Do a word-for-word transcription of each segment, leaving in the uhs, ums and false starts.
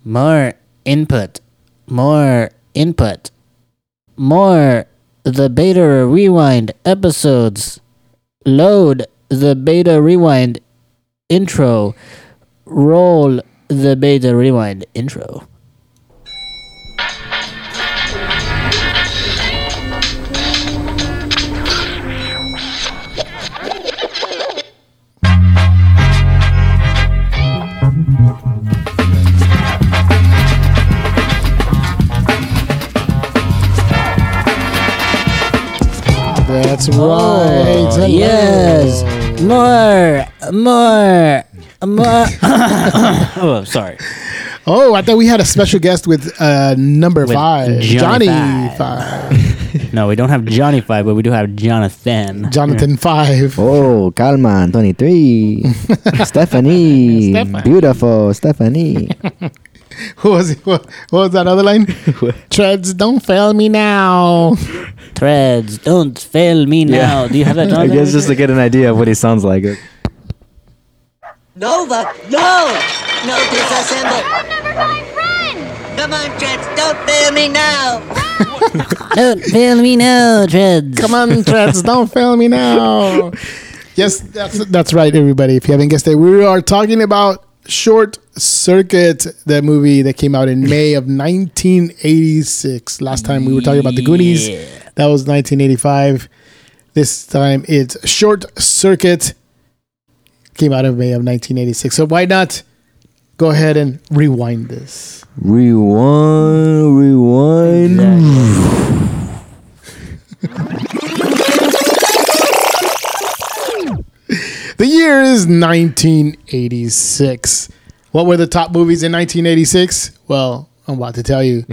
More input. More input. More the Beta Rewind episodes. Load the Beta Rewind intro. Roll the Beta Rewind intro. That's right. Oh, yes. More. More. More. Oh, sorry. Oh, I thought we had a special guest with uh, number With five. Johnny Johnny Five. Five. No, we don't have Johnny Five, but we do have Jonathan. Jonathan Five. Oh, Calman, twenty-three. Stephanie. Steph- Beautiful, Stephanie. Who was it? What, what was that other line? Treads, don't fail me now. Threads, don't fail me now. Do you have that, I Jonathan? guess just to get an idea of what he sounds like. Nova, no! No disassemble! Come on, Treads, don't fail me now! Don't fail me now, Treads. Come on, Treads, don't fail me now. Yes, that's that's right, everybody. If you haven't guessed it, we are talking about Short Circuit, the movie that came out in May of nineteen eighty-six. Last time we were talking about the Goonies. Yeah. That was nineteen eighty-five. This time it's Short Circuit. Came out of May of nineteen eighty-six. So why not go ahead and rewind this? Rewind, rewind. The year is nineteen eighty-six. What were the top movies in nineteen eighty-six? Well, I'm about to tell you.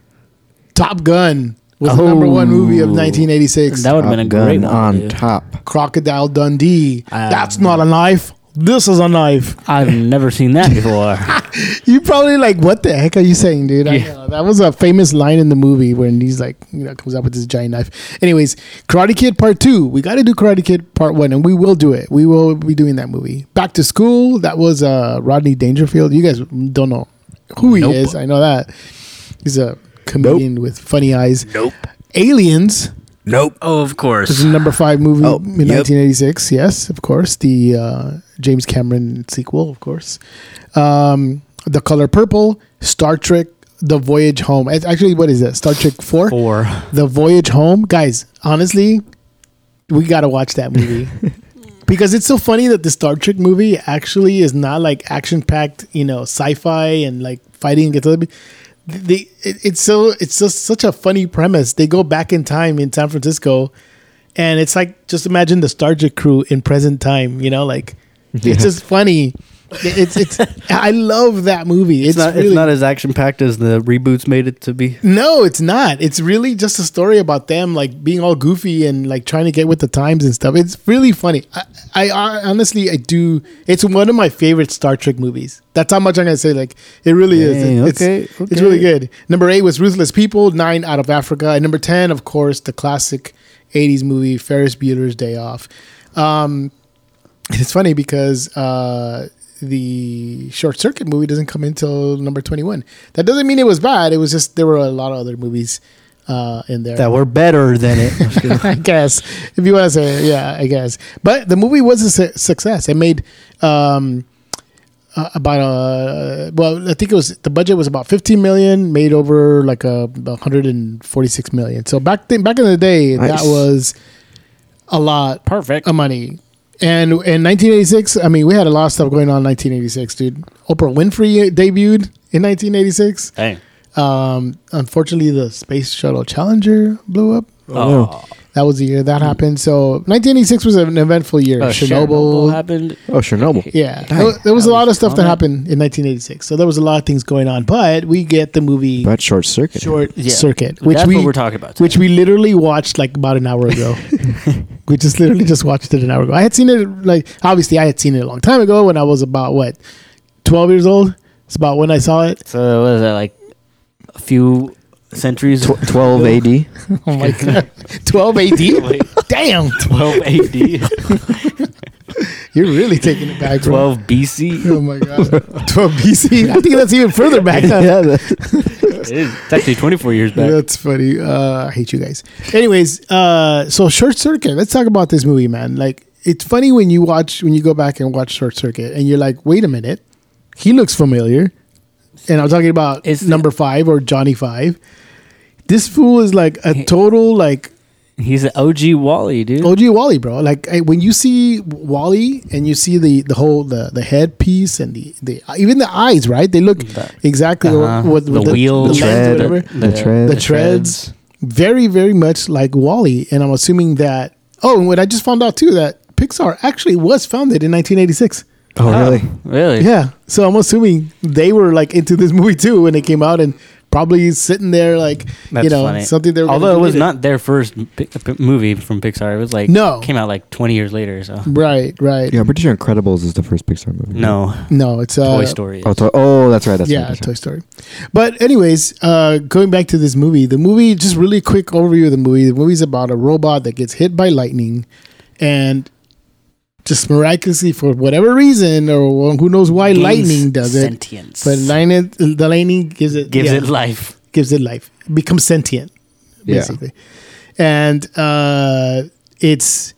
Top Gun was the number one movie of nineteen eighty-six. That would have been a Top great Gun one. on dude. top. Crocodile Dundee. Um, That's not a knife. This is a knife. I've never seen that before. You probably like, what the heck are you saying, dude? I Yeah. know. That was a famous line in the movie when he's like, you know, comes up with this giant knife. Anyways, Karate Kid Part Two. We got to do Karate Kid Part One, and we will do it. We will be doing that movie. Back to School. That was uh, Rodney Dangerfield. You guys don't know who he Nope. is. I know that. He's a comedian with funny eyes. Nope. Aliens. Nope. Oh, of This course. is the number five movie Oh, in yep. nineteen eighty-six. Yes, of course. The uh, James Cameron sequel, of course. Um, The Color Purple, Star Trek, The Voyage Home. It's actually, what is that? Star Trek four? Four. The Voyage Home. Guys, honestly, we got to watch that movie. Because it's so funny that the Star Trek movie actually is not like action-packed, you know, sci-fi and like fighting against other people. They, it, it's so it's just such a funny premise. They go back in time in San Francisco, and it's like, just imagine the Star Trek crew in present time. You know, like Yeah. it's just funny. It's it's. I love that movie. It's, It's not. really It's not as action packed as the reboots made it to be. no, it's not. It's really just a story about them like being all goofy and like trying to get with the times and stuff. It's really funny. I, I, I honestly, I do. It's one of my favorite Star Trek movies. That's how much I'm gonna say. Like, it really is. Dang, It- it's, okay, it's okay. really good. Number eight was Ruthless People. Nine, Out of Africa. And number ten, of course, the classic eighties movie Ferris Bueller's Day Off. Um, and it's funny because uh, the Short Circuit movie doesn't come until number twenty-one. That doesn't mean it was bad. It was just there were a lot of other movies uh, in there. That were better than it. I guess, if you want to say, it, yeah, I guess. But the movie was a su- success. It made um, uh, about a well, I think it was the budget was about fifteen million, made over like a one hundred forty-six million. So back then, back in the day, Nice. that was a lot Perfect. of money. And in nineteen eighty-six, I mean, we had a lot of stuff going on in nineteen eighty-six, dude. Oprah Winfrey debuted in nineteen eighty-six. Hey. Um, unfortunately, the Space Shuttle Challenger blew up. Oh. That was the year that happened. So nineteen eighty-six was an eventful year. Uh, Chernobyl. happened. Oh, Chernobyl. Yeah. Dang. There, was- there was a lot of stuff that on it. happened in nineteen eighty-six. So there was a lot of things going on. But we get the movie But Short Circuit. Short Yeah. Circuit, which That's we what we're talking about. which we literally watched like about an hour ago. We just literally just watched it an hour ago. I had seen it like obviously I had seen it a long time ago when I was about what twelve years old. It's about when I saw it. So what is that, like a few centuries? Tw- twelve A D. Oh my god, twelve A D. Damn. twelve A D. You're really taking it back, bro. twelve B C. Oh my god, twelve B C. I think that's even further back. Huh? yeah, that- It is. It's actually twenty-four years back. That's funny. Uh, I hate you guys. Anyways, uh, so Short Circuit. Let's talk about this movie, man. Like, it's funny when you watch when you go back and watch Short Circuit, and you're like, wait a minute, he looks familiar. And I'm talking about Is- number five or Johnny Five. This fool is like a total like He's an O G Wally, dude. O G Wally, bro. Like I, when you see Wally and you see the the whole the the headpiece and the the even the eyes, right? They look The- exactly uh-huh. what, what The wheel, the, the lens, tread, whatever. the, The- tread. the, the treads, treads. very very much like Wally. And I'm assuming that. Oh, and what I just found out too, that Pixar actually was founded in nineteen eighty-six. oh, really? Really? Yeah, so I'm assuming they were like into this movie too when it came out, and probably sitting there like That's you know funny. something they were. gonna Although do it was later. not their first pi- pi- movie from Pixar. It was like No. came out like twenty years later. So Right, right. Yeah, I'm pretty sure Incredibles is the first Pixar movie. no, No, it's uh, Toy Story. Oh, is. to- oh, that's right. That's yeah, right. Toy Story. But anyways, uh, going back to this movie, the movie, just really quick overview of the movie. The movie's about a robot that gets hit by lightning, and just miraculously, for whatever reason, or who knows why, Gains lightning does it. sentience. But lightning, the lightning gives it gives yeah, it life. gives it life, becomes sentient, Yeah. basically, and uh, it's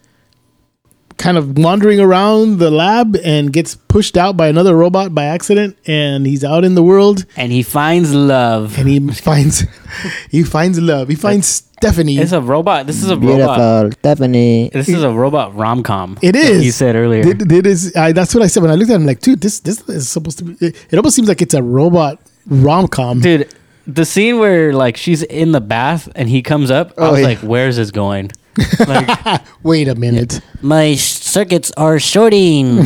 kind of wandering around the lab and gets pushed out by another robot by accident, and he's out in the world And he finds love. and he finds he finds love. He finds Stephanie. It's a robot. This is a robot. Beautiful, Stephanie. This is a robot rom com. It is. You said earlier. It, it is. I, that's what I said when I looked at him. Like, dude, this this is supposed to be. It, it almost seems like it's a robot rom com. Dude, the scene where like she's in the bath and he comes up, I Oh, was yeah. like, "Where's this going?" Like, Wait a minute. my sh- circuits are shorting.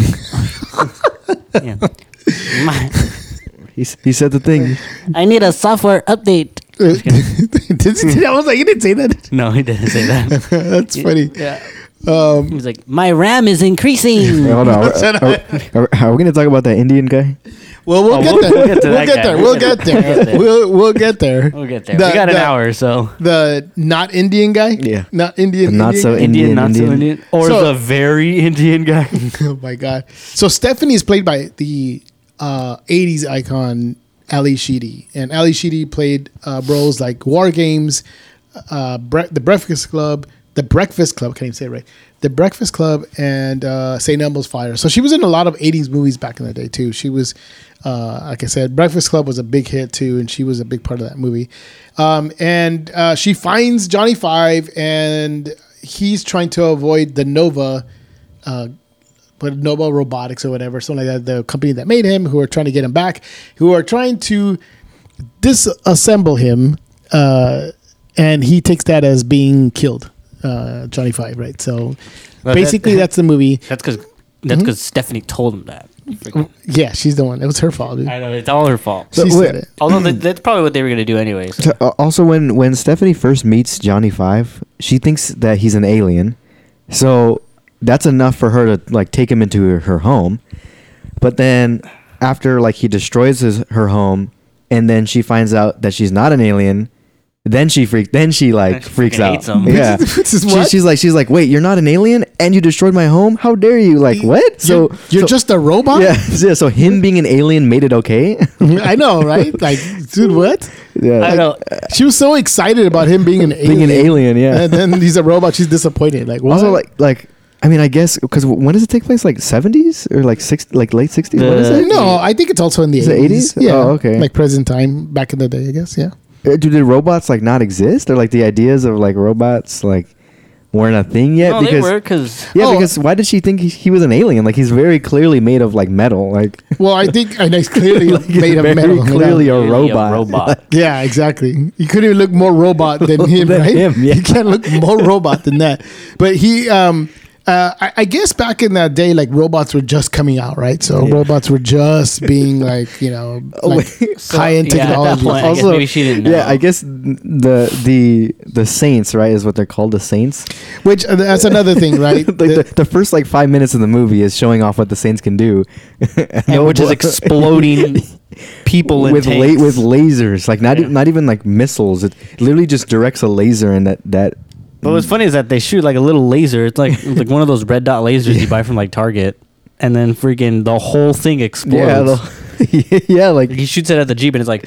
yeah. My, He, s- he said the thing. I need a software update. Did you- I was like, you didn't say that. No, he didn't say that. That's funny. Yeah. Um, He was like, "My RAM is increasing." Wait, hold on. Are, Shut are, are, are we going to talk about that Indian guy? well, we'll, Oh, get we'll- there. we'll get to We'll that get guy. there. We'll We'll get get there. there. We'll get there. We'll we'll get there. We'll get there. The- we got an the- hour, so The not Indian guy. Yeah. Not Indian. The not so Indian Indian, Indian, not so Indian. Indian, or So- the very Indian guy. Oh my god! So Stephanie is played by the uh, eighties icon Ali Sheedy, and Ali Sheedy played uh, roles like War Games, uh, Bre- The Breakfast Club, The Breakfast Club. Can't even say it right. The Breakfast Club and uh, Saint Elmo's Fire. So she was in a lot of eighties movies back in the day too. She was, uh, like I said, Breakfast Club was a big hit too, and she was a big part of that movie. Um, and uh, she finds Johnny Five, and he's trying to avoid the Nova. Uh, but Nova Robotics or whatever, something like that, the company that made him, who are trying to get him back, who are trying to disassemble him, uh, and he takes that as being killed, uh, Johnny Five, right? So Well, basically, that- that's the movie. That's because that's because Stephanie told him that. Yeah, she's the one. It was her fault, dude. I know it's all her fault. She So, said wait. it. Although that, that's probably what they were gonna do anyways. So, uh, also, when, when Stephanie first meets Johnny Five, she thinks that he's an alien. So that's enough for her to like take him into her, her home. But then after like he destroys his, her home, and then she finds out that she's not an alien, then she freak. Then she like She freaks freaking out. hates him. Yeah, This is She- what? she's like she's like, wait, you're not an alien, and you destroyed my home. How dare you? Like what? So you're, you're so- just a robot? yeah, yeah. So him being an alien made it okay. I know, right? Like, dude, what? yeah, I know. She was so excited about him being an alien. being an alien. Yeah. And then he's a robot. She's disappointed. Like, what? Also, like, like, I mean, I guess because when does it take place? Like seventies or like six, like late sixties? What is The- it? no, I think it's also in the Is it eighties. eighties? Yeah. Oh, okay. Like present time, back in the day, I guess. Yeah. Uh, Do the robots like not exist, or like the ideas of like robots like weren't a thing yet? No, because they were because yeah, Oh. because why did she think he, he was an alien? Like he's very clearly made of like metal. Like Well, I think and it's clearly Like, he's made of very metal. clearly Yeah. a Clearly a robot. robot. Yeah, exactly. You couldn't even look more robot than him, Than right? him, yeah. You can't look more robot than that. But he, um, uh, I, I guess back in that day, like robots were just coming out, right? So Yeah. robots were just being like, you know, Oh, like wait. high end yeah, at that technology. point, I guess maybe she didn't know. Yeah, I guess the the the saints, right, is what they're called, the saints. Which uh, that's another thing, right? like the, the first like five minutes of the movie is showing off what the saints can do, And which is exploding people in with la- tanks. with lasers, like not Yeah. e- not even like missiles. It literally just directs a laser, and that that. But what's funny is that they shoot like a little laser. It's like it's like one of those red dot lasers you buy from like Target. and then freaking the whole thing explodes. Yeah, the, yeah, like He shoots it at the Jeep, and it's like,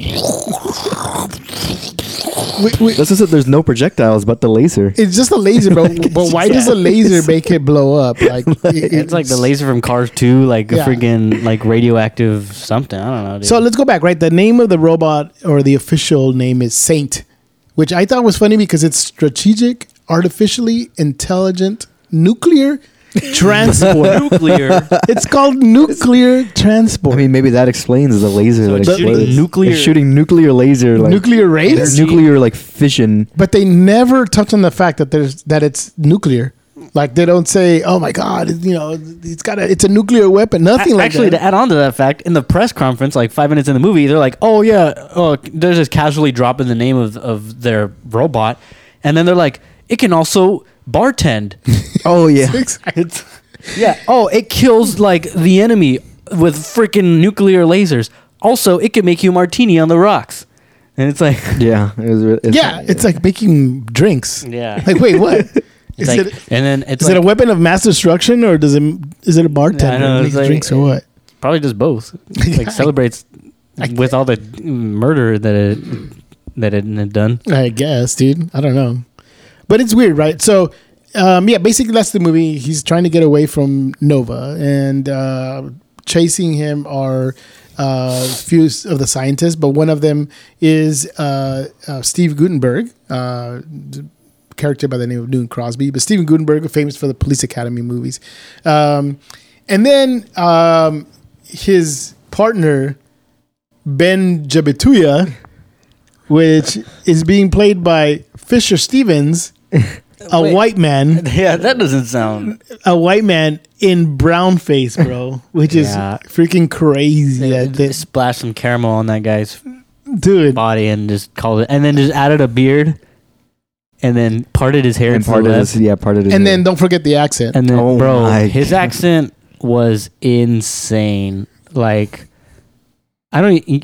Wait, wait, that's just it. There's no projectiles but the laser. it's just a laser, bro. But why does a laser make it blow up? Like it- it's like the laser from Cars two, like a Yeah. freaking like radioactive something. I don't know. Dude. So let's go back, right? The name of the robot, or the official name, is Saint, which I thought was funny because it's strategic, artificially intelligent, nuclear transport. nuclear. It's called nuclear transport. I mean, maybe that explains the laser So that it's shooting explodes. nuclear- It's shooting nuclear laser, like nuclear rays, nuclear like fission. but they never touch on the fact that there's that it's nuclear. Like they don't say, "Oh my God, you know, it's got a, it's a nuclear weapon." Nothing A- like Actually, that. to add on to that fact, in the press conference, like five minutes in the movie, they're like, "Oh yeah, oh, they're just casually dropping the name of of their robot," and then they're like, "It can also bartend." Oh yeah, It's- Yeah. Oh, it kills like the enemy with freaking nuclear lasers. Also, it can make you martini on the rocks. And it's like, yeah. It was, re- it's, yeah, it's like making drinks. yeah. Like, wait, what? It's Is like, it and then it's is like, it a weapon of mass destruction, or does it is it a bartender I know, that it's makes like- drinks, or what? probably just both. Like celebrates I- with all the murder that it that it had done. I guess, dude. I don't know, but it's weird, right? So, um, yeah, basically that's the movie. He's trying to get away from Nova, and uh, chasing him are uh, few of the scientists, but one of them is uh, uh, Steve Gutenberg, uh, d- character by the name of Newton Crosby. But Steven Gutenberg, famous for the Police Academy movies, um, and then um, his partner Ben Jabituya, which is being played by Fisher Stevens, a Wait. white man, Yeah, that doesn't sound. a white man in brown face, bro, which is Yeah. freaking crazy. That, They that, splashed some caramel on that guy's dude, body and just called it, and then just added a beard, and then parted his hair and to part the of left. this, yeah, part of this. and then don't forget the accent. And then, Oh bro, my his God. accent was insane. Like, I don't e-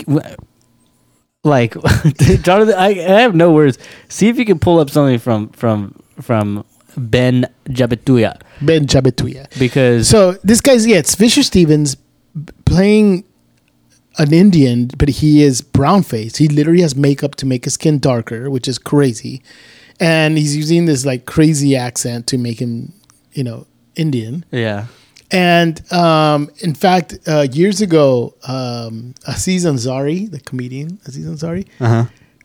like Jonathan. I, I have no words. See if you can pull up something from from from Ben Jabituya, Ben Jabituya. because So this guy's yeah, it's Fisher Stevens b- playing an Indian, but he is brown face. He literally has makeup to make his skin darker, which is crazy, and he's using this like crazy accent to make him, you know, Indian. yeah, And um, in fact, uh, years ago, um, Aziz Ansari, the comedian Aziz Ansari, uh huh,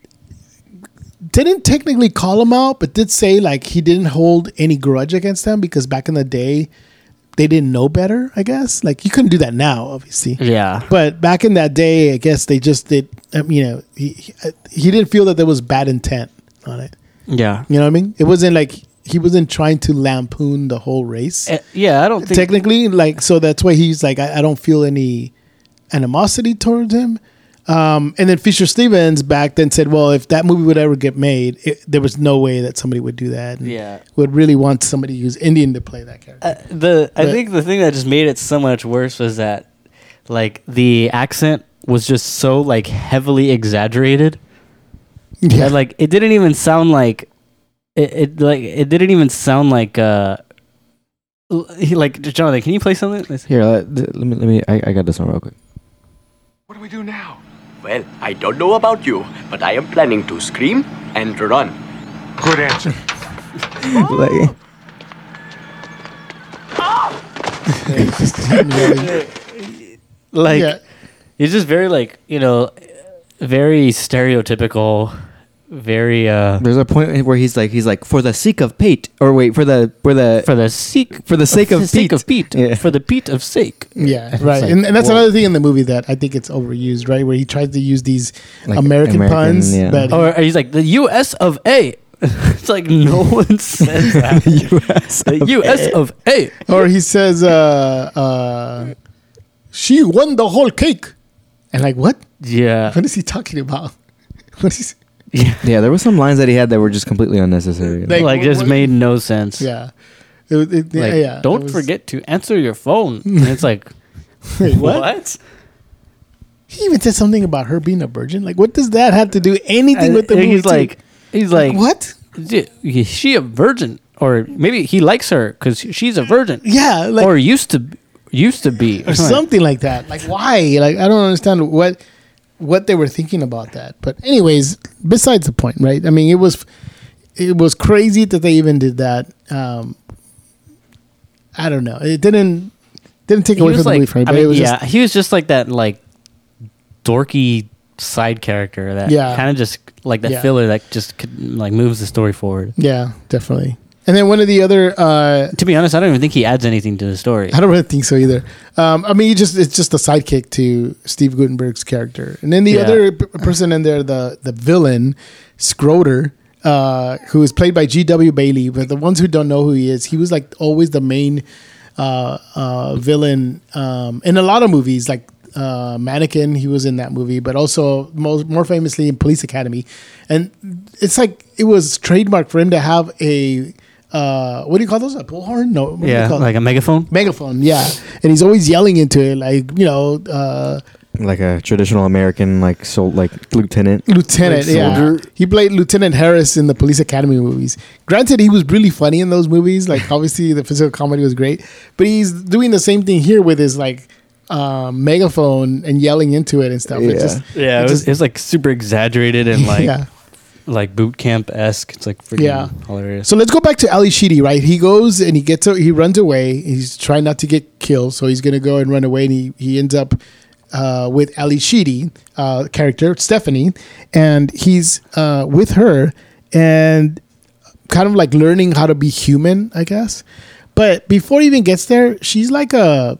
didn't technically call him out, but did say like he didn't hold any grudge against them because back in the day, they didn't know better. I guess like you couldn't do that now, obviously. yeah, But back in that day, I guess they just did. Um, you know, he he, uh, he didn't feel that there was bad intent on it. yeah, You know what I mean? It wasn't like he wasn't trying to lampoon the whole race. Eh, yeah. I don't think Technically, like so that's why he's like I, I don't feel any animosity towards him. Um, and then Fisher Stevens back then said, well, if that movie would ever get made, it, there was no way that somebody would do that. And Yeah. would really want somebody who's Indian to play that character. Uh, the I But- think the thing that just made it so much worse was that like the accent was just so like heavily exaggerated. yeah, And, like it didn't even sound like it, it like it didn't even sound like uh l- he like Jonathan, can you play something? Let's- here, let, let me, let me. I, I got this one real quick. What do we do now? Well, I don't know about you, but I am planning to scream and run. Good answer. Like, Like yeah. it's just very like, you know, very stereotypical, very uh there's a point where he's like, he's like, for the sake of Pete, or wait, for the for the for the sake for the sake of sake Pete. of Pete, Yeah. for the Pete of sake. Yeah, right. like, and, and that's whoa. another thing in the movie that I think it's overused, right? Where he tries to use these Like American, American, puns. yeah. But Or he's like the U S of A. It's like no one says that. U S The U S of A. or he says, uh, uh, she won the whole cake. And like, what? Yeah. What is he talking about? What is Yeah. Yeah, there were some lines that he had that were just completely unnecessary. Like, Like what- just what- made no sense. Yeah. It, was- it, Like yeah. don't it was- forget to answer your phone. And it's like Wait, what? what? He even said something about her being a virgin. Like, what does that have to do anything with the And movie? he's too? like he's like, what? Is she a virgin? Or maybe he likes her because she's a virgin. Yeah. Like, or used to be- used to be or something like that. Like why? Like I don't understand what what they were thinking about that. But anyways, besides the point, right? I mean, it was it was crazy that they even did that. Um, I don't know. It didn't didn't take He away was from like, the movie for me. I But mean, it was yeah, just, he was just like that, like dorky side character that Yeah. kind of just like that Yeah. filler that just could, like moves the story forward. yeah, definitely. And then one of the other. Uh, To be honest, I don't even think he adds anything to the story. I don't really think so either. Um, I mean, it just it's just a sidekick to Steve Gutenberg's character, and then the Yeah. other p- person in there, the the villain, Scroder, uh, who is played by G W Bailey. But the ones who don't know who he is, he was like always the main uh, uh, villain um, in a lot of movies, like uh, Mannequin. He was in that movie, but also most, more famously in Police Academy. And it's like it was trademark for him to have a. Uh, what do you call those? A bullhorn? No. What do you Yeah, call it? like a megaphone. Megaphone, yeah, and he's always yelling into it, like you know, uh, Like a traditional American, like so, like lieutenant. Lieutenant. Like Yeah, soldier. he played Lieutenant Harris in the Police Academy movies. Granted, he was really funny in those movies. Like obviously, the physical comedy was great, but he's doing the same thing here with his like um, megaphone and yelling into it and stuff. It Yeah. just, Yeah, it, it was, just- it was like super exaggerated and like yeah. like boot camp esque. It's like freaking Yeah. hilarious. So let's go back to Ali Sheedy, right? He goes and he gets he runs away. He's trying not to get killed, so he's gonna go and run away. And he, he ends up uh, with Ali Sheedy, uh, character Stephanie, and he's uh, with her and kind of like learning how to be human, I guess. But before he even gets there, she's like a.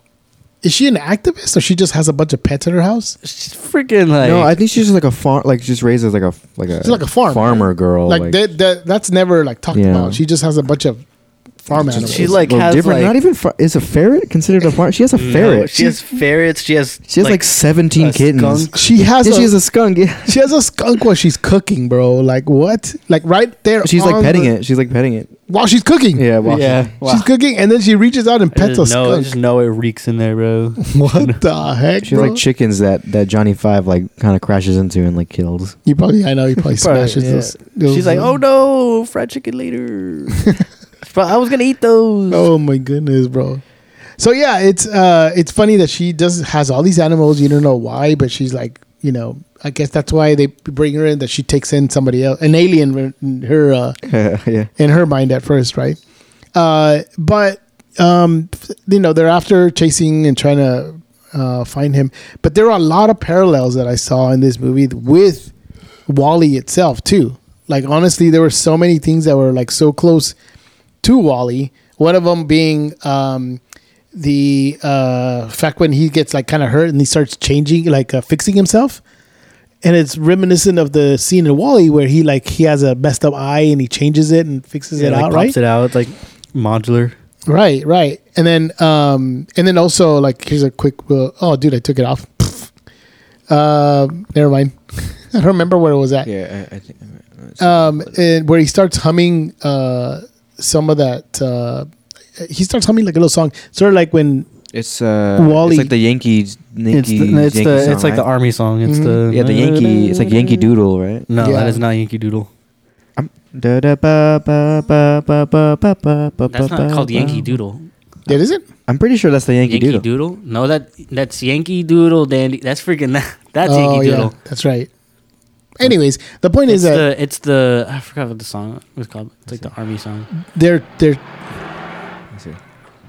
Is she an activist or she just has a bunch of pets at her house? She's freaking like No, I think she's just like a farm, like just raised as like a like a She's like a farm, farmer right? girl. Like, that, that, that's never like talked Yeah. about. She just has a bunch of farm animals. she like well, has different. like Not even far, is a ferret considered a farm? She has a no, ferret. she has ferrets. She has She has like, seventeen a kittens. skunk. She has Yeah, a, she has a skunk. Yeah. she has a skunk while she's cooking, bro. Like what? Like right there. She's like on petting the- it. She's like petting it. while she's cooking. Yeah. Well, Yeah, She's cooking, and then she reaches out and I pets a just know, I skunk. just know it reeks in there, bro. What the heck, She has bro? like chickens that that Johnny Five like kind of crashes into and like kills. you probably, I know, you probably Probably, smashes yeah. those, those. She's like, oh no, fried chicken later. But I was gonna eat those. Oh my goodness, bro. So yeah, it's uh, it's funny that she does has all these animals. You don't know why, but she's like, you know, I guess that's why they bring her in. That she takes in somebody else, an alien in her uh, yeah. in her mind at first, right? Uh, but um, you know, they're after chasing and trying to uh, find him. But there are a lot of parallels that I saw in this movie with Wall-E itself too. Like honestly, there were so many things that were like so close to Wall-E. One of them being um, the uh, fact when he gets like kind of hurt and he starts changing, like uh, fixing himself. And it's reminiscent of the scene in Wall-E where he like he has a messed up eye and he changes it and fixes Yeah, it like out, pops right? it out. It's like modular. Right, right. And then um and then also like here's a quick uh, oh dude, I took it off. uh, never mind. I don't remember where it was at. Yeah. I, I think. Um and where he starts humming uh some of that uh he starts humming like a little song. Sort of like when It's uh, Wall-E. It's like the Yankees. Yankee, It's the, it's, Yankee the, song, it's like the right? army song. It's Mhm. the Yeah, the Yankee. It's like Yankee Doodle, right? No, Yeah. that is not Yankee Doodle. Da da ba ba ba ba ba ba ba ba. That's not ba, called ba. Yankee Doodle. it isn't? I'm pretty sure that's the Yankee, Yankee Doodle. Doodle? No, that that's Yankee Doodle Dandy. That's freaking that's Oh, Yankee yeah, Doodle. that's right. Anyways, the point It's is that the it's the I forgot what the song was called. It's like the army song. they're they're Let's see.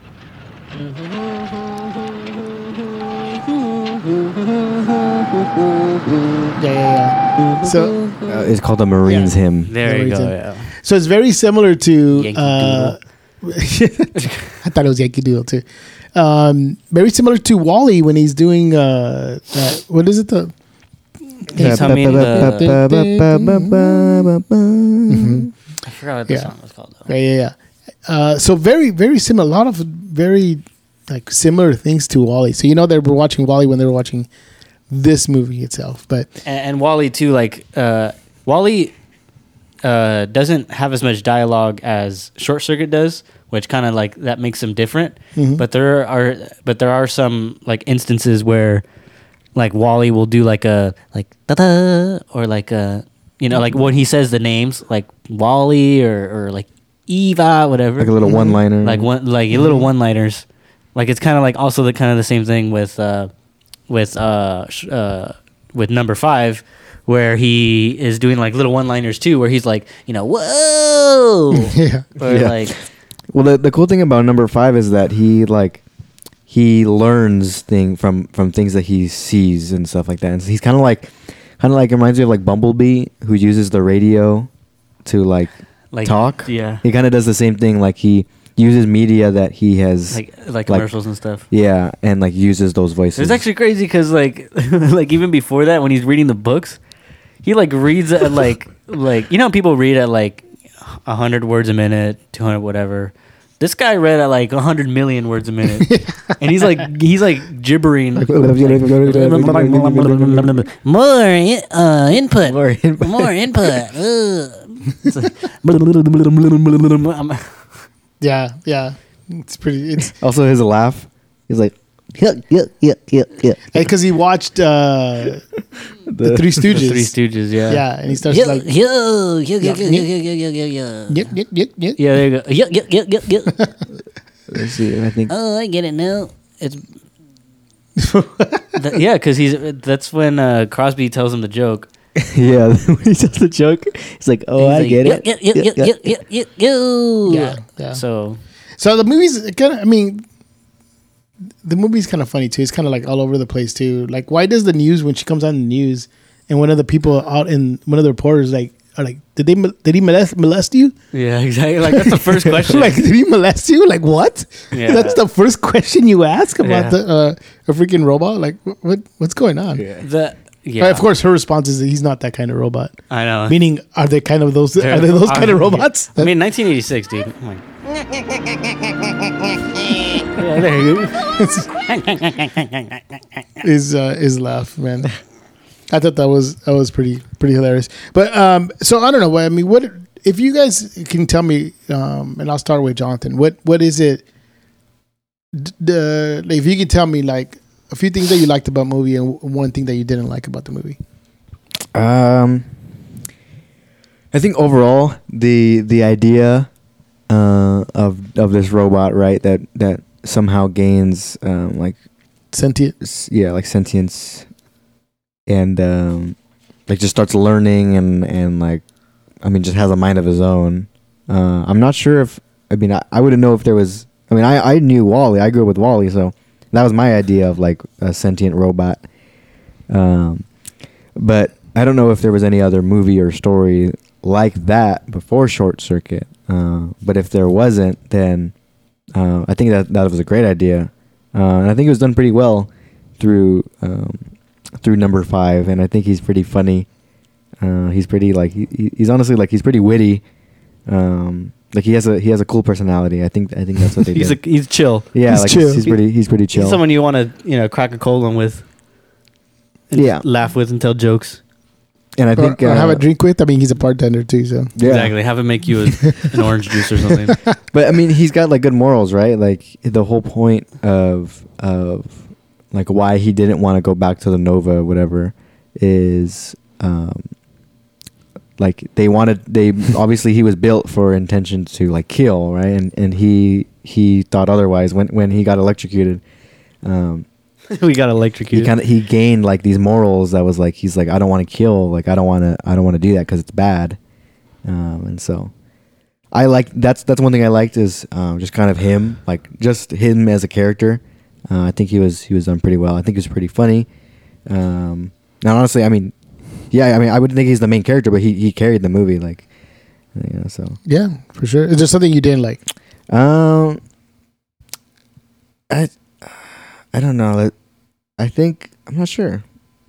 yeah, yeah, yeah. So Uh, it's called the Marines Yeah. hymn. There The you go. reason. Yeah. so it's very similar to Yankee uh, I thought it was Yankee Doodle too. Um, very similar to Wall-E when he's doing uh, that, what is it the He's humming the. Mhm. I forgot what the Yeah. song was called though. Yeah, yeah, yeah. Uh, so very, very similar. A lot of very like similar things to Wall-E. So you know they were watching Wall-E when they were watching this movie itself. But And, and Wall-E too. Like uh, Wall-E uh, doesn't have as much dialogue as Short Circuit does, which kind of like that makes them different. Mhm. But there are but there are some like instances where like Wall-E will do like a like da da or like a you know like when he says the names like Wall-E or or like Eva whatever Like a little one-liner. like one like little one liners Like it's kind of like also the kind of the same thing with uh, with uh, sh- uh, with number five, where he is doing like little one-liners too, where he's like, you know, whoa, Yeah. or Yeah. like, Well, the the cool thing about number five is that he like he learns thing from from things that he sees and stuff like that. And so he's kind of like kind of like reminds me of like Bumblebee, who uses the radio to like, like talk. yeah, He kind of does the same thing. Like he uses media that he has. like like like- commercials and stuff. Yeah, and like uses those voices. It's actually crazy because like like even before that, when he's reading the books, he like reads at like like you know how people read at like a hundred words a minute, two hundred whatever. This guy read at like a hundred million words a minute, and he's like he's like gibbering. More in, uh, input, More input. more input. Ugh. It's like, I'm- Yeah, yeah. It's pretty. It's Also, his laugh. He's like, yeah, yeah, yeah, yeah, yeah. because he watched uh, the Three Stooges. Three Stooges, yeah, Yeah, and he starts Yo, like, yo, yo, yo, yo, Yeah. yo, yo, yo, yo, yo. yep, yep, yep, yep. Yeah, there you go. Yep, yep, yep, yep, yep. Let's see. I think. Oh, I get it now. It's Th- yeah, because he's that's when uh, Crosby tells him the joke. Yeah, when he does the joke, he's like, "Oh, He's I like, get yep, it." Yep, yep, Yeah, yep, yep, yep, yep, yo. Yeah, yeah. So So the movie's kind of. I mean, the movie's kind of funny too. It's kind of like all over the place too. Like, why does the news when she comes on the news and one of the people out in one of the reporters like are like, did they mol- did he molest molest you? yeah, exactly. Like that's the first question. Like, did he molest you? Like, what? Yeah. That's the first question you ask about Yeah. the uh, a freaking robot. Like, wh- what what's going on? the yeah, But of course, her response is that he's not that kind of robot. I know. Meaning, are they kind of those? They're- Are they those kind of uh, robots? I mean, nineteen eighty-six, dude. I'm like, yeah, there you go. His uh, his laugh, man. I thought that was that was pretty pretty hilarious. But um, so I don't know. I mean, what if you guys can tell me? Um, and I'll start with Jonathan. What what is it? d- The if you could tell me like a few things that you liked about the movie and one thing that you didn't like about the movie. Um, I think overall the the idea uh, of of this robot, right, that that somehow gains um, like Sentient. s- yeah, like sentience, and um, like just starts learning and and like, I mean, just has a mind of his own. Uh, I'm not sure if I mean I, I wouldn't know if there was. I mean, I I knew Wall-E. I grew up with Wall-E, so that was my idea of like a sentient robot. Um, but I don't know if there was any other movie or story like that before Short Circuit. Uh, but if there wasn't, then uh, I think that that was a great idea, uh, and I think it was done pretty well through um, through number five. And I think he's pretty funny. Uh, he's pretty like he, he- he's honestly like he's pretty witty. Um, like he has a he has a cool personality. I think I think that's what they He's a, did. he's chill. yeah, he's like chill. He's, he's pretty he's pretty chill. He's someone you want to you know crack a cold on with. And Yeah. just laugh with and tell jokes. and I Or, think or have uh, a drink with. I mean, he's a bartender too. So yeah. Exactly. Have him make you a, an orange juice or something. But I mean, he's got like good morals, right? Like the whole point of of like why he didn't want to go back to the Nova, whatever, is um, like they wanted. They obviously he was built for intention to like kill, right? And and he he thought otherwise when when he got electrocuted. Um, we got he electrocuted. kind of he gained like these morals that was like he's like I don't want to kill, like I don't want to I don't want to do that because it's bad, um, and so. I like that's that's one thing I liked is um, just kind of him, like just him as a character. Uh, I think he was he was done pretty well. I think he was pretty funny. Um, and honestly, I mean, yeah, I mean, I wouldn't think he's the main character, but he, he carried the movie, like, you know. So, yeah, for sure. Is there something you didn't like? um, I I don't know. I think I'm not sure.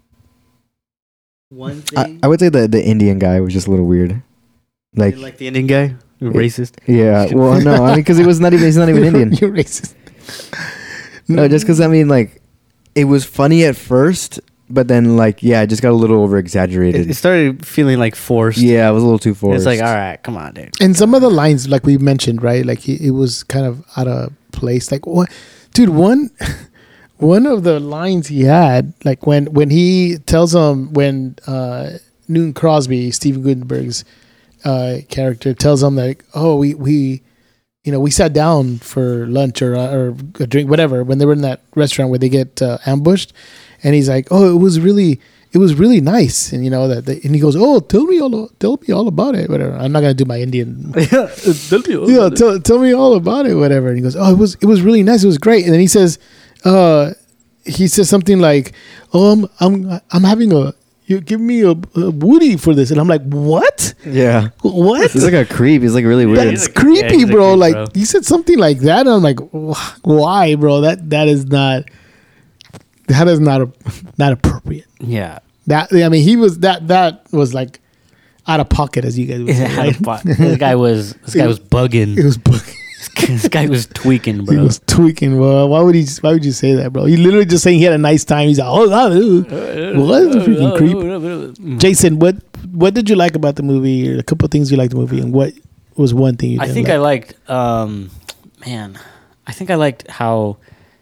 One I, I would say the the Indian guy was just a little weird. Like, like the Indian guy, You're racist. yeah, well, no, I mean, because he was not even he's not even Indian. You're racist. No, just because I mean, like, it was funny at first, but then, like, yeah, it just got a little over exaggerated. It, it started feeling like forced. Yeah, it was a little too forced. It's like, all right, come on, dude. And some of the lines, like we mentioned, right? Like he, it was kind of out of place. Like what, dude? One, one of the lines he had, like when when he tells him when uh, Newton Crosby, Stephen Gutenberg's uh, character, tells him like, oh, we we you know, we sat down for lunch or uh, or a drink, whatever, when they were in that restaurant where they get uh, ambushed, and he's like, "Oh, it was really, it was really nice," and you know that, they, and he goes, "Oh, tell me all, tell me all about it, whatever." I'm not gonna do my Indian. yeah, yeah, tell, tell me all about it, whatever. And he goes, "Oh, it was, it was really nice. It was great." And then he says, uh, he says something like, "Oh, I'm, I'm, I'm having a." You give me a, a Woody for this, and I'm like, what? Yeah. What? He's like a creep. He's like really weird. That's a- creepy, yeah, he's a bro. creep, like bro. you said something like that, and I'm like, wh- why, bro? That that is not. That is not a, not appropriate. yeah. That I mean, he was that that was like out of pocket, as you guys would say. Right? this guy was this guy was bugging. It was bugging. this guy was tweaking, He bro. was tweaking, bro. Why would he? Why would you say that, bro? He literally just saying he had a nice time. He's like, oh, oh what a freaking creep. Jason, what what did you like about the movie? Or a couple of things you liked the movie, and what was one thing you I didn't think like? I liked, um, man, I think I liked how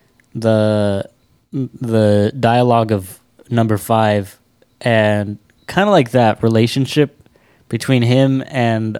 the the dialogue of number five and kind of like that relationship between him and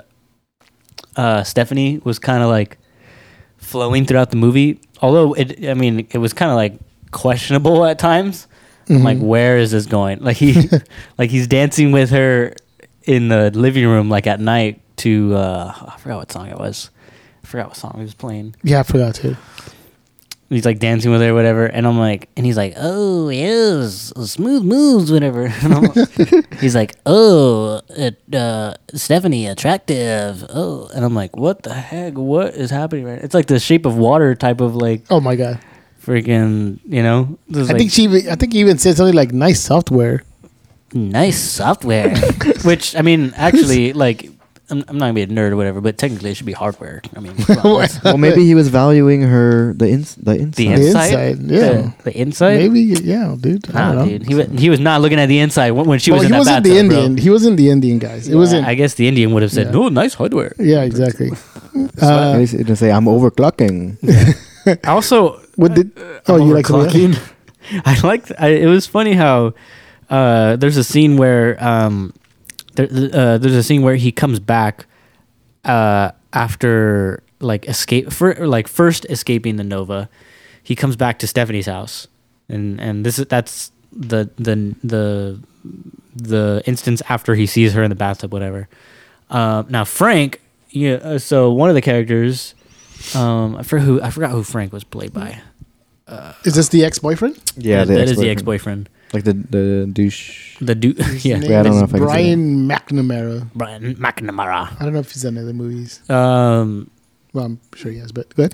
uh, Stephanie was kind of like flowing throughout the movie. Although it, I mean, it was kind of like questionable at times. I'm like, where is this going? Like he, like he's dancing with her in the living room, like at night to uh, I forgot what song it was. I forgot what song he was playing. Yeah, I forgot to. He's like dancing with her, whatever, and I'm like, and he's like, oh yes, smooth moves, whatever. And I'm like, he's like, oh, it, uh, Stephanie, attractive. Oh, and I'm like, what the heck? What is happening right? It's like the Shape of Water type of like Oh my god. freaking, you know. This is I like, think she. Even, I think he even said something like "nice software." nice software, which I mean, actually, like, I'm, I'm not gonna be a nerd or whatever, but technically it should be hardware. I mean, come on, let's- Well, maybe he was valuing her the ins the inside. the The inside, inside, yeah. the, the inside. Maybe, yeah, dude. I Nah, don't know. dude. He was, he was not looking at the inside when, when she Well, was in he that wasn't bathtub, the bro. Indian. He wasn't the Indian, guys. It wasn't. I guess the Indian would have said, Yeah. "No, nice hardware." Yeah, exactly. Uh, Uh, he didn't say I'm overclocking. Also, what did? Oh, you like something else? overclocking. I liked. I, it was funny how uh, there's a scene where um, there, uh, there's a scene where he comes back uh, after like escape for like first escaping the Nova. He comes back to Stephanie's house, and and this is that's the the the the instance after he sees her in the bathtub, whatever. Uh, now Frank, yeah. Uh, so one of the characters, um, I forgot who I forgot who Frank was played by. Is this the ex-boyfriend? Yeah, that, that is the ex-boyfriend. ex-boyfriend. Like the the douche. The dude, yeah, His name Yeah, I don't is know if I can say Brian McNamara. Brian McNamara. I don't know if he's done other movies. Um, Well, I'm sure he has, but go ahead.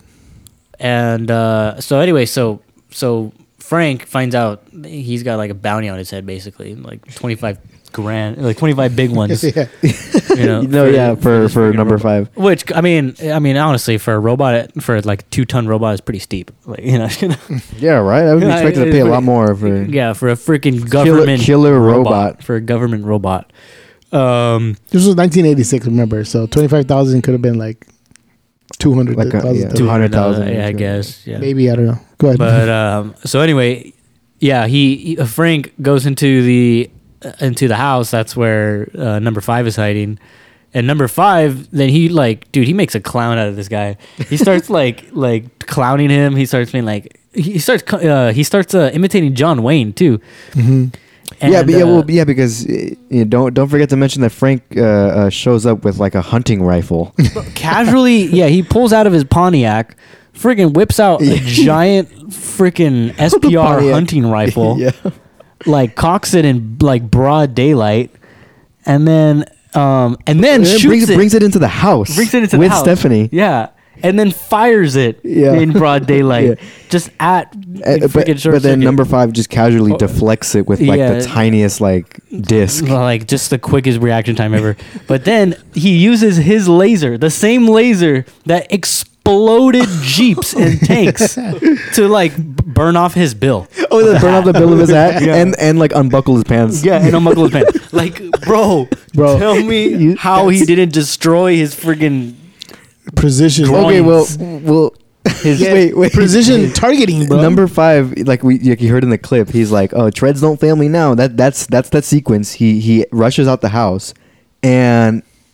and uh, so anyway, so so Frank finds out he's got like a bounty on his head, basically, like twenty five grand, like twenty five big ones. yeah. You know, No, yeah, for this for freaking number robot. five. Which I mean, I mean, honestly, for a robot, for like a two ton robot, is pretty steep. Like you know, Yeah, right. I would be Yeah, expected to it's pay a pretty- lot more for. yeah, for a freaking government killer robot. for a government robot. Um, This was nineteen eighty-six, remember? So twenty-five thousand could have been like two hundred Like a- thousand. yeah. two hundred thousand. Yeah, I guess. Yeah. Maybe, I don't know. Go ahead. But um, so anyway, yeah, he, he uh, Frank goes into the uh, into the house. That's where uh, number five is hiding. And number five, then he like, dude, he makes a clown out of this guy. He starts like like clowning him. He starts being like, he starts co- uh, he starts uh, imitating John Wayne too. hmm yeah, And, but yeah, uh, well, yeah, because uh, you know, don't don't forget to mention that Frank uh, uh, shows up with like a hunting rifle. casually, yeah, he pulls out of his Pontiac, freaking whips out a giant freaking S P R Pontiac. hunting rifle. yeah, Like cocks it in like broad daylight, and then um and then And then shoots brings, it, brings it into the house. brings it into with the house. Stephanie. Yeah, and then fires it Yeah. in broad daylight, Yeah. just at Uh, but, freaking short but then circuit. number five just casually Oh, deflects it with like yeah. the tiniest like disc. like just the quickest reaction time ever. But then he uses his laser, the same laser that exploded jeeps and tanks, to like b- burn off his bill. Oh, then burn off the bill of his hat and and like unbuckle his pants. Yeah, and unbuckle his pants. Like, bro, Bro, tell me you- how he that's- didn't destroy his friggin' precision. Okay, well, Groins. well. His, Yeah, wait, wait. precision targeting, bro. Number five, like we like you heard in the clip, he's like, "Oh, treads don't fail me now." That that's that's that sequence. He he rushes out the house, and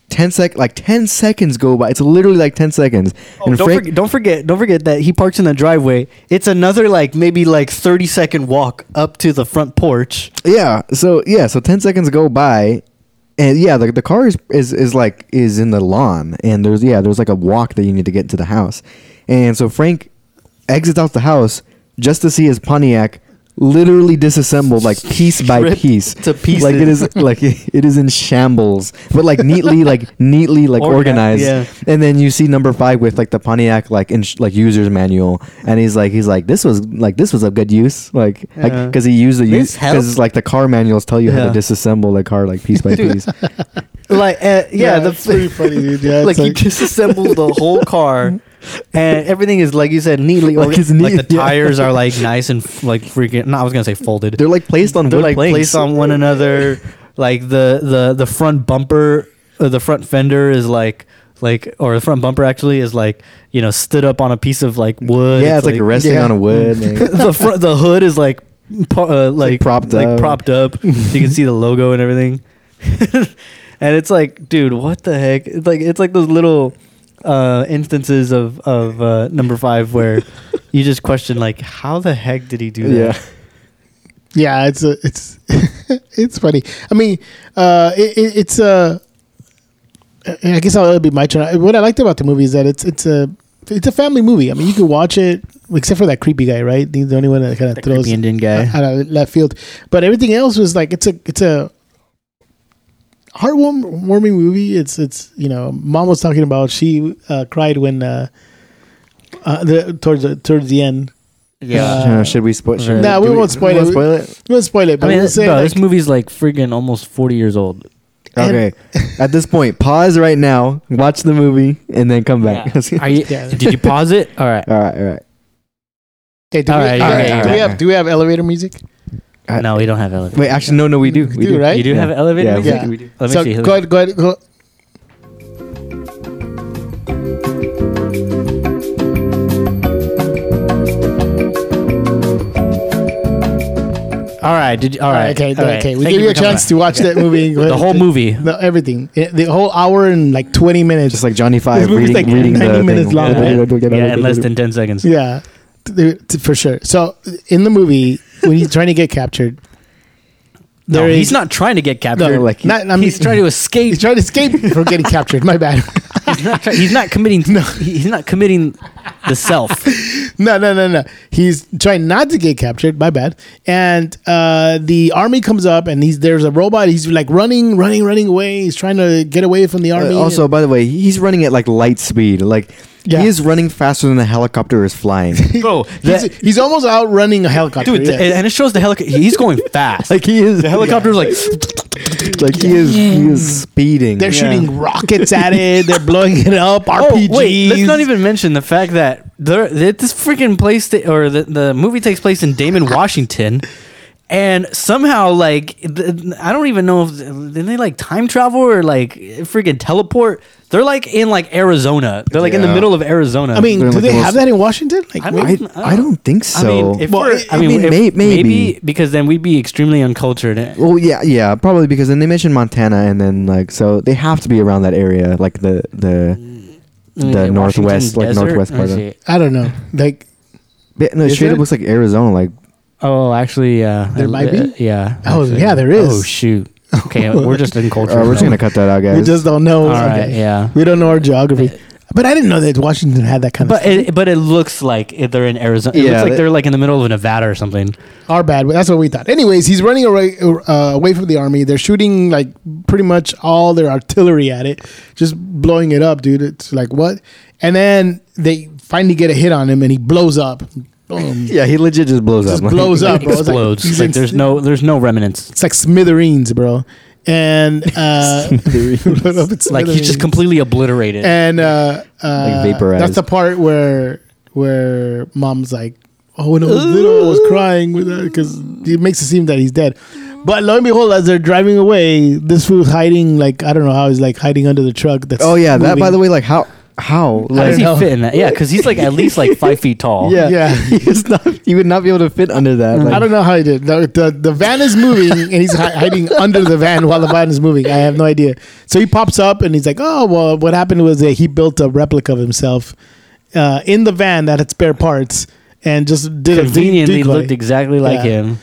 ten sec like ten seconds go by. It's literally like ten seconds. Oh, and don't, Frank, forget, don't forget, don't forget that he parks in the driveway. It's another like maybe like thirty second walk up to the front porch. yeah. So yeah. So ten seconds go by, and yeah, the the car is is is like is in the lawn, and there's yeah there's like a walk that you need to get to the house, and so Frank exits out the house just to see his Pontiac literally disassembled like piece by Ripped piece to pieces. like it is like it is in shambles, but like neatly like neatly like Organized, organized. yeah. And then you see number five with like the Pontiac like in like user's manual, and he's like he's like this was like this was of good use, like Yeah. because he used the This use helped. because like the car manuals tell you how Yeah. to disassemble the car like piece by piece. Like uh, yeah, the it's pretty funny, dude. Yeah, like it's he disassembled the whole car, and everything is like you said neatly. Like Like, it's like neat, the yeah. tires are like nice and f- like freaking. No, I was gonna say folded. They're like placed on They're wood like planks. placed on one another. Like the the the front bumper, uh, the front fender is like like or the front bumper actually is like you know stood up on a piece of like wood. Yeah, it's like, resting yeah. on a wood. like- the front the hood is like po- uh, like, propped like up. propped up. You can see the logo and everything. And it's like, dude, what the heck? It's like it's like those little uh, instances of of uh, number five where you just question like, how the heck did he do that? yeah. Yeah, it's a, it's it's funny. I mean, uh, it, it, it's a. I guess it'll be my turn. What I liked about the movie is that it's it's a it's a family movie. I mean, you can watch it except for that creepy guy, right? He's the only one that kind of The throws creepy Indian guy. out of left field. But everything else was like it's a it's a heartwarming movie. It's it's you know, mom was talking about she uh, cried when uh, uh, the towards the, towards the end. Yeah. Uh, should we spoil? should- Nah, do we won't spoil we it. Spoil it. We won't spoil it, but I mean, we'll this, say bro, like, this movie's like freaking almost forty years old. And- Okay. At this point, pause right now, watch the movie, and then come back. Are you? Yeah. Did you pause it? All right. all right, all right. Okay, do, All we, right, do we- all right, do all we right. have do we have elevator music? Uh, No, we don't have elevator. Wait, actually, no, no, we do. We do, right? You do have an elevator Yeah, music? Yeah. we do. Let me so see. go ahead, go ahead. Go. All right. Did you, all right. Okay, all right. okay. We Thank gave you a for coming chance back. to watch that movie. Go The ahead. whole movie. No, everything. Eh, The whole hour and like twenty minutes. Just like Johnny Five This movie's reading, like reading ninety the minutes thing. long, right? Yeah, in less than ten seconds. yeah, t- t- for sure. So in the movie, when he's trying to get captured, No, there he's is- not trying to get captured. No, like, not, I mean, he's trying to escape. He's trying to escape from getting captured. My bad. He's not, try- he's not committing. No. He's not committing the self. no, no, no, no. He's trying not to get captured. My bad. And uh, the army comes up, and he's there's a robot. He's like running, running, running away. He's trying to get away from the army. Uh, also, by the way, he's running at like light speed. Like Yeah. he is running faster than a helicopter is flying. Bro, he's, that, he's almost outrunning a helicopter. dude, yes. the- and it shows the helicopter. He's going fast. like he is. the helicopter's like. like he is. He is speeding. They're Yeah. shooting rockets at it. They're blowing it up. R P Gs. Oh wait, let's not even mention the fact that there that this freaking place that, or the, the movie takes place in Damon, Washington, and somehow like the, I don't even know if did they like time travel or like freaking teleport. They're like in like Arizona. They're like in the Yeah. middle of Arizona. I mean, They're do like they the have most- that in Washington? Like, I maybe- don't- I, I don't think so. I mean, if Well, we're, I I mean, mean, if- may- maybe. maybe because then we'd be extremely uncultured. Well, yeah, yeah, probably because then they mentioned Montana, and then like so they have to be around that area, like the the the Washington northwest, like desert? northwest part Let of. me see. I don't know. Like, But, no, Is straight there? up looks like Arizona. Like Oh, actually, yeah, There Uh, might be? uh, Yeah. Oh, actually. yeah, there is. Oh shoot. Okay, we're just uncultured. uh, we're just gonna cut that out, guys. we just don't know. All right, Okay. yeah. We don't know our geography. But I didn't know that Washington had that kind of But stuff. it, but it looks like it- they're in Arizona. It Yeah, looks like they- they're like in the middle of Nevada or something. Our bad. But that's what we thought. Anyways, he's running away, uh, away from the army. They're shooting like pretty much all their artillery at it, just blowing it up, dude. It's like, what? And then they finally get a hit on him, and he blows up. Boom. yeah, he legit just blows Just up. blows up, It bro. It's like- explodes. he's like in- there's no there's no remnants. It's like smithereens, bro. And uh, it's Like he's just completely obliterated. and uh, uh, Like vaporized. That's the part where where mom's like, "Oh, when I was little, I was crying with that because it makes it seem that he's dead." But lo and behold, as they're driving away, this fool's hiding. Like I don't know how he's like hiding under the truck. That's Oh yeah, that by moving. the way, like how How? How does he know. fit in that? Yeah, because he's like at least like five feet tall. Yeah, Yeah. He's not. He would not be able to fit under that. Like, I don't know how he did. The, the the van is moving and he's hi- hiding under the van while the van is moving. I have no idea. So he pops up and he's like, "Oh well, what happened was that he built a replica of himself uh, in the van that had spare parts and just did Conveniently a decoy. looked exactly like Yeah. him,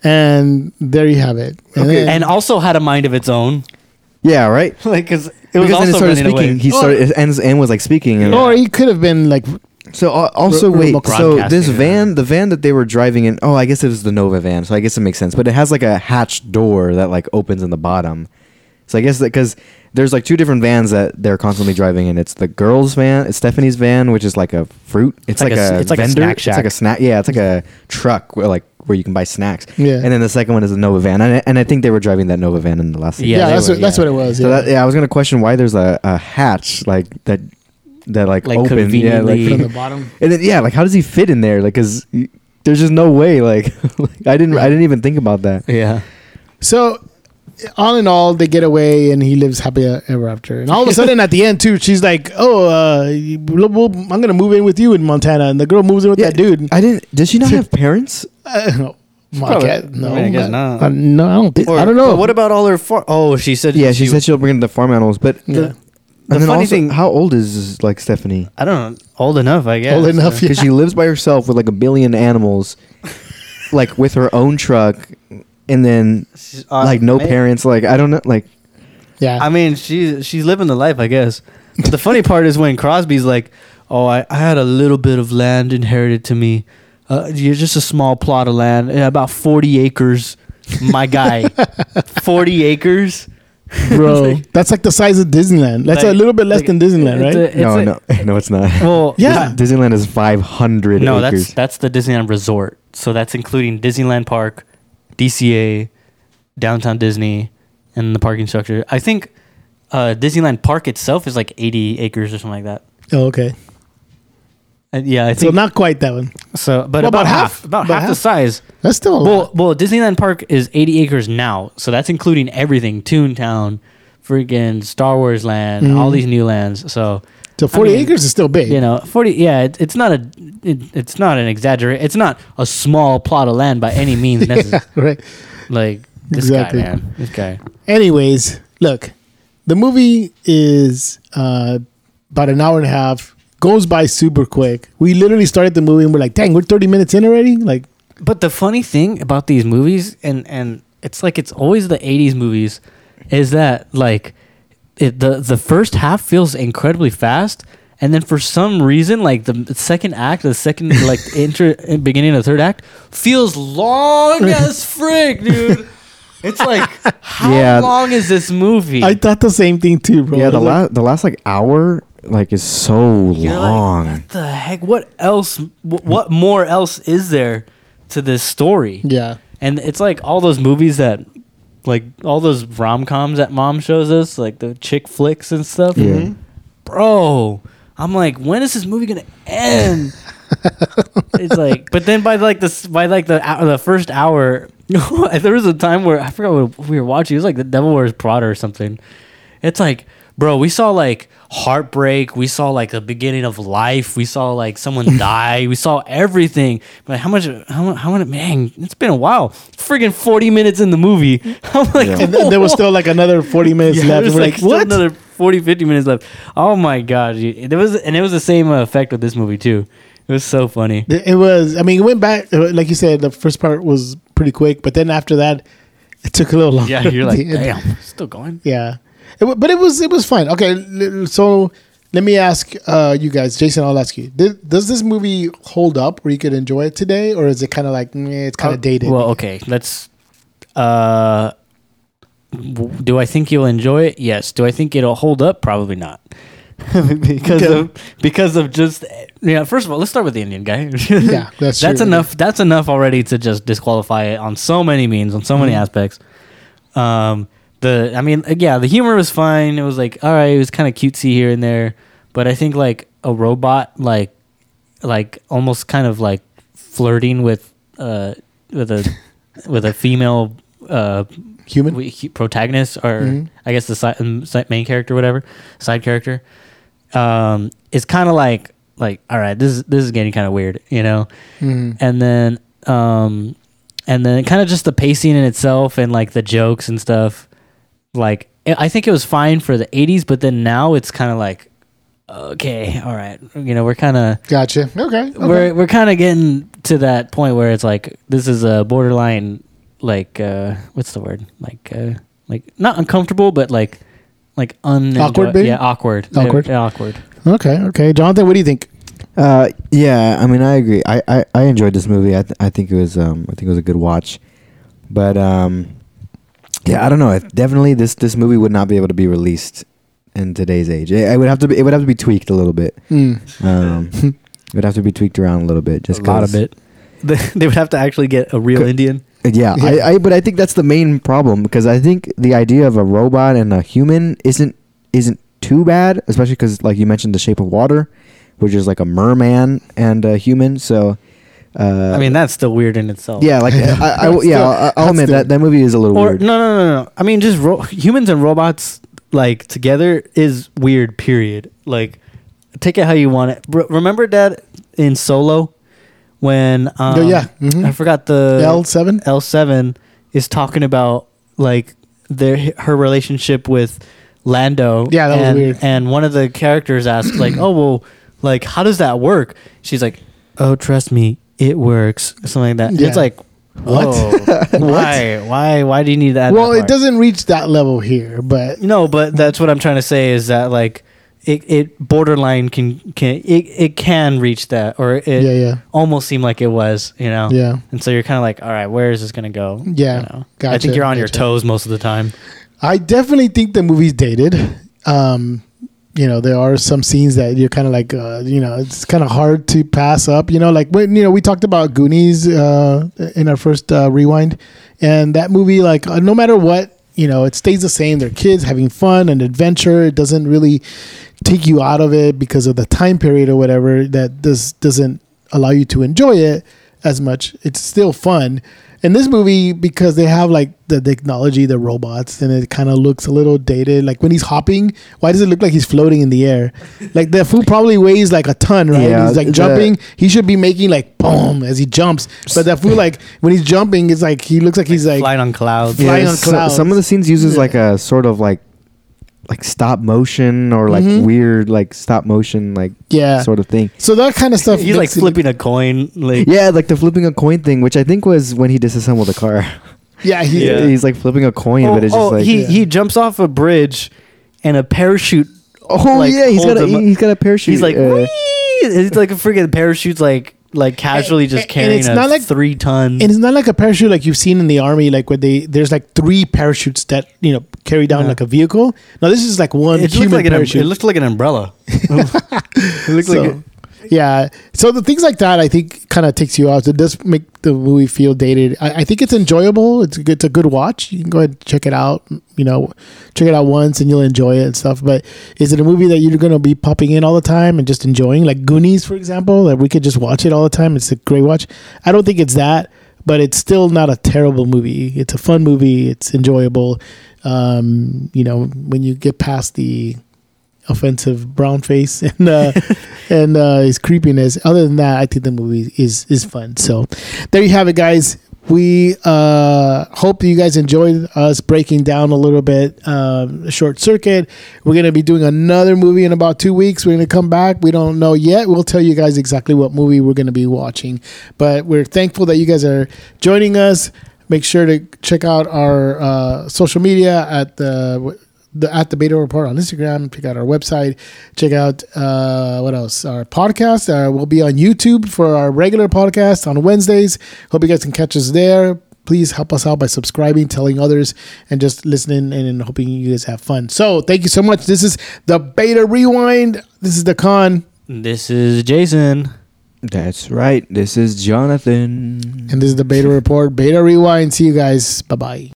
And there you have it. And Okay. then- and also had a mind of its own. Yeah, right. Like, because it was Because then it also started running speaking. away. He started and and was like speaking. And, or he could have been like, So uh, also Re- wait, remote so this broadcasting. van, the van that they were driving in, oh, I guess it was the Nova van, so I guess it makes sense. But it has like a hatched door that like opens in the bottom. So I guess that because there's like two different vans that they're constantly driving in. It's the girls' van, it's Stephanie's van, which is like a fruit. It's, like like, a s- a, it's like a vendor. snack It's like shack. a snack. Yeah, it's like a truck where like where you can buy snacks. Yeah. And then the second one is the Nova van, and I, and I think they were driving that Nova van in the last. Yeah, yeah, they that's were, what that's yeah. what it was. So Yeah. that, yeah, I was gonna question why there's a, a hatch like that that like, Like open. Yeah, like conveniently- From the bottom. and then yeah, like how does he fit in there? Like, cause y- there's just no way. Like, like, I didn't, I didn't even think about that. Yeah. So, all in all, they get away and he lives happy ever after. And all of a sudden, at the end too, she's like, "Oh, uh, you- we'll- we'll- I'm gonna move in with you in Montana," and the girl moves in with Yeah, that dude. I didn't. Does she not have parents? Uh, no, My Probably- cat- no, I mean, I guess but- not. uh, no, I don't think. Or- I don't know. but what about all her? Far- oh, she said. Yeah, she said she'll bring the farm animals, but Yeah. the, The and then funny also, thing- how old is like Stephanie? I don't know. Old enough, I guess. Old enough, yeah. Because she lives by herself with like a billion animals, like with her own truck, and then She's- uh, like no may- parents. Like I don't know. Like Yeah, I mean, she's she's living the life, I guess. But the funny part is when Crosby's like, "Oh, I, I had a little bit of land inherited to me. Uh, you're just a small plot of land, yeah, about forty acres." My guy, forty acres. bro, that's like the size of Disneyland. That's a Like- little bit less like, than Disneyland, it's right? a- it's no, a- no, no, it's not. Well, Yeah. Disneyland is five hundred no, acres. that's that's the Disneyland Resort. So that's including Disneyland Park, D C A, Downtown Disney, and the parking structure. I think uh, Disneyland Park itself is like eighty acres or something like that. Oh, okay. And yeah, I So think not quite that one. so. But Well, about, about half, half. about About half, the half. size. That's still a Well, lot. well, Disneyland Park is eighty acres now, so that's including everything: Toontown, freaking Star Wars Land, all Mhm. these new lands. So So forty mean, acres is still big. you know, forty. Yeah, it, it's not a. It, it's not an exaggerate. It's not a small plot of land by any means. yeah, necessary. right. Like this Exactly. guy, man. This guy. Anyways, look, the movie is uh, about an hour and a half. Goes by super quick. We literally started the movie and we're like, "Dang, we're thirty minutes in already!" Like, But the funny thing about these movies, and and it's like it's always the eighties movies, is that like it, the the first half feels incredibly fast, and then for some reason, like the second act, the second like intro, beginning of the third act, feels long as frick, dude. It's like, how Yeah. long is this movie? I thought the same thing too, bro. yeah, I the was like, last the last like hour like is so You're like, long. what the heck? What else? wh- What more else is there to this story? yeah, And it's like all those movies that, like all those rom coms that mom shows us, like the chick flicks and stuff. Yeah. Bro, I'm like, when is this movie gonna end? It's like, but then by like this, by like the hou- the first hour, there was a time where I forgot what we were watching. It was like The Devil Wears Prada or something. It's like, bro, we saw like heartbreak. We saw like the beginning of life. We saw like someone die. We saw everything. But how much? How much? How much? Man, it's been a while. Friggin' forty minutes in the movie. I'm like, Yeah. and then there was still like another forty minutes yeah, left. there's We're like like, still what? another forty, fifty minutes left. Oh my god, dude. It was, and it was the same uh, effect with this movie too. It was so funny. It was. I mean, it went back. uh, Like you said, the first part was pretty quick, but then after that, it took a little longer. Yeah, you're like, The end. damn, still going. Yeah, it, wa- but it was it was fine. Okay, l- so let me ask uh, you guys, Jason. I'll ask you: Did, Does this movie hold up, where you could enjoy it today, or is it kind of like meh, it's kind of dated? Well, okay, let's. Uh, w- do I think you'll enjoy it? Yes. Do I think it'll hold up? Probably not. because Okay. of because of just yeah. First of all, let's start with the Indian guy. Yeah, that's that's true. enough. That's enough already to just disqualify it on so many means, on so many Mhm. aspects. Um, the I mean, uh, yeah, the humor was fine. It was like all right, it was kind of cutesy here and there, but I think like a robot, like like almost kind of like flirting with uh with a with a female uh Human. we- he- protagonist or Mhm. I guess the side, um, side main character, whatever, side character. um, is kind of like like all right, this is this is getting kind of weird, you know. Mm. And then um, and then kind of just the pacing in itself and like the jokes and stuff. Like I think it was fine for the eighties, but then now it's kind of like okay, all right, you know, we're kind of Gotcha. Okay. okay. we're we're kind of getting to that point where it's like this is a borderline like uh, what's the word like uh, like not uncomfortable but like like un Awkward, maybe? yeah awkward Awkward. yeah, awkward. Okay. Okay. Jonathan, what do you think? Uh, yeah, I mean, I agree. I, I, I enjoyed this movie. I th- I think it was um I think it was a good watch, but um, yeah, I don't know. I, definitely, this this movie would not be able to be released in today's age. It, it would have to be. It would have to be tweaked a little bit. Mm. Um, it would have to be tweaked around a little bit. Just A lot 'cause- of it. They would have to actually get a real Co- Indian. Yeah, Yeah. I, I but I think that's the main problem because I think the idea of a robot and a human isn't isn't too bad, especially because like you mentioned, The Shape of Water, which is like a merman and a human. So, uh, I mean, that's still weird in itself. yeah, like I, I, I- Still- yeah, I'll, I'll admit still- that that movie is a little Or weird. no, no, no, no. I mean, just ro- humans and robots like together is weird. Period. Like, take it how you want it. R- remember, Dad, in Solo, when um, Oh, yeah. Mhm. I forgot the L seven? L seven is talking about like their her relationship with Lando. Yeah, that was and, weird. And one of the characters asked, like, "Oh, well, like, how does that work?" She's like, "Oh, trust me, it works." Something like that. And Yeah. It's like, What? oh, why? Why? Why do you need that? Well, it doesn't reach that level here, but No, but that's what I'm trying to say is that like it, it borderline can can it, it can reach that or it Yeah, yeah. almost seemed like it was, you know. Yeah. And so you're kind of like, all right, where is this gonna go? Yeah, You know? I gotcha, think you're on your gotcha. toes most of the time. I definitely think the movie's dated. Um, you know, there are some scenes that you're kind of like, uh, you know, it's kind of hard to pass up. You know, like when you know we talked about Goonies uh, in our first uh, rewind, and that movie, like uh, no matter what, you know, it stays the same. They're kids having fun and adventure. It doesn't really take you out of it because of the time period or whatever. That does doesn't allow you to enjoy it as much. It's still fun. In this movie, because they have like the technology, the robots, and it kind of looks a little dated. Like when he's hopping, why does it look like he's floating in the air? Like the fool probably weighs like a ton, right? Yeah, he's like the- jumping. He should be making like boom as he jumps. But that fool, like when he's jumping, it's like he looks like he's like Flying on clouds. Yeah. Flying on so- clouds. some of the scenes uses Yeah. like a sort of like like stop motion or like Mhm. weird like stop motion like yeah. sort of thing. So that kind of stuff. He's like makes it- flipping a coin. Like Yeah, like the flipping a coin thing, which I think was when he disassembled the car. Yeah, he, Yeah. He's like flipping a coin, oh, but it's just oh, like he yeah. he jumps off a bridge, and a parachute. oh like, yeah, he's got a holds him up. he's got a parachute. He's like, uh, "Whee!" It's like a freaking parachute's like like casually And- just and carrying it's a not like- three ton. and it's not like a parachute like you've seen in the army, like where they there's like three parachutes that you know carry down Yeah. like a vehicle. No, this is like one It looked human like an, parachute. it looked like an umbrella. it looked So, like a, yeah. So the things like that, I think, kind of takes you out. It does make the movie feel dated. I, I think it's enjoyable. It's a, good, it's a good watch. You can go ahead and check it out. You know, check it out once and you'll enjoy it and stuff. But is it a movie that you're going to be popping in all the time and just enjoying? Like Goonies, for example, that we could just watch it all the time. It's a great watch. I don't think it's that, but it's still not a terrible movie. It's a fun movie. It's enjoyable. Um, you know, when you get past the offensive brown face and uh, and uh, his creepiness. Other than that, I think the movie is is fun. So there you have it, guys. We uh, hope you guys enjoyed us breaking down a little bit um, Short Circuit. We're going to be doing another movie in about two weeks. We're going to come back. We don't know yet. We'll tell you guys exactly what movie we're going to be watching. But we're thankful that you guys are joining us. Make sure to check out our uh, social media at the The, at the Beta Report on Instagram. Check out our website. Check out uh, what else? Our podcast. Uh, we'll be on YouTube for our regular podcast on Wednesdays. Hope you guys can catch us there. Please help us out by subscribing, telling others, and just listening and, and hoping you guys have fun. So thank you so much. This is the Beta Rewind. This is the Con, this is Jason. that's right. This is Jonathan. and this is the Beta Report. Beta Rewind. See you guys. Bye bye.